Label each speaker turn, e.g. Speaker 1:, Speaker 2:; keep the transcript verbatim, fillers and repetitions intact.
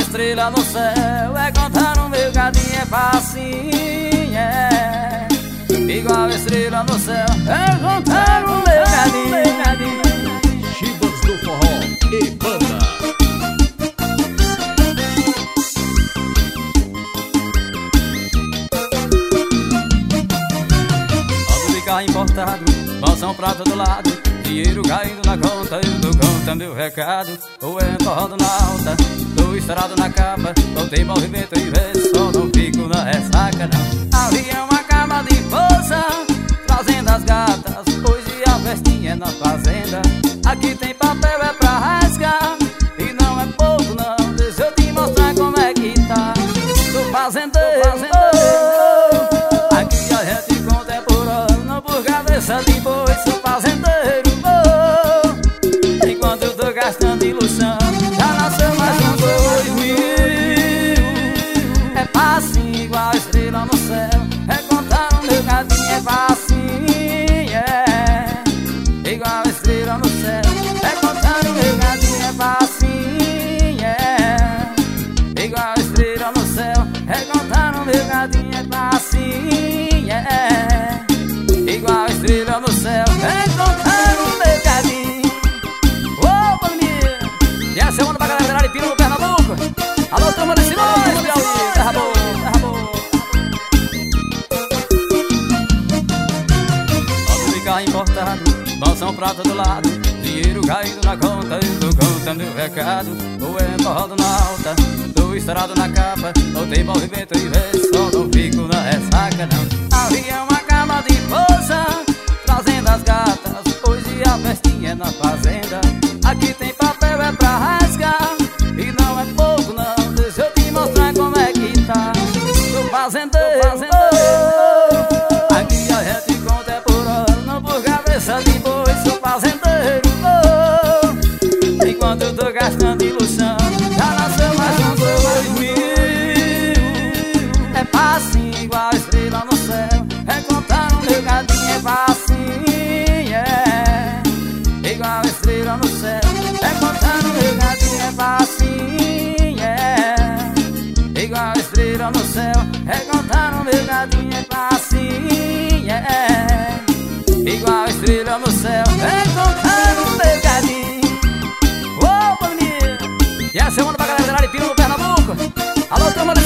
Speaker 1: estrela no céu, é contar o meu gadinho, é facinho, é. Igual estrela no céu, é contar o meu gadinho, gadinho.
Speaker 2: Chivas do Forró e Banda.
Speaker 1: Quando ficar importado, balsão pra todo lado, dinheiro caindo na conta, eu tô contando meu recado. Ou é empurrando na alta, tô estourado na capa, voltei pra movimento e vez, só não fico na ressaca não. Avião acaba de força, trazendo as gatas, hoje a festinha é na fazenda. Aqui tem papel, é pra rasgar, e não é pouco não, deixa eu te mostrar como é que tá. Tô fazendeiro, fazendeiro. Aqui a gente contemporâneo, não por cabeça de boi, sou fazendeiro, oh. Enquanto eu tô gastando ilusão, já nasceu mais um dois mil. É facinho igual estrela no céu, é contar o meu gadinho, é facinho, é. Igual estrela no céu, é contar o meu gadinho, é facinho, é. Igual estrela no céu, é contar o meu gadinho, é facinho, é. Igual estrela no céu, é contar o meu gadinho. Ô, pandemia! E essa é uma pra galera de Aripina, no Pernambuco. Alô, turma de Simões, Piauí, terra boa, terra boa. Quando ficar importado, balsão pra todo lado, dinheiro caindo na conta, eu tô contando meu recado. Ou é empurrado na alta, tô estourado na capa, voltei pra movimento e vez, só não fico na ressaca não. Avião acaba de força, trazendo as gatas, hoje a festinha é na fazenda. Aqui tem papel, é pra rasgar, e não é pouco não, deixa eu te mostrar como é que tá. Tô fazendeiro, oh. Aqui a gente contemporâneo, não por cabeça de boi, sou fazendeiro, oh. Enquanto eu tô gastando ilusão, já nasceu mais um dois mil. É facinho igual estrela no céu, é contar o meu gadinho, é facinho, é. Igual estrela no céu, é contar o meu gadinho, é facinho, é. Igual estrela no céu, é contar o meu gadinho, é facinho, é. Igual estrela no céu, é contar o meu gadinho. Ô, pandemia! E essa é uma pra galera de Aripina, no Pernambuco. Alô, turma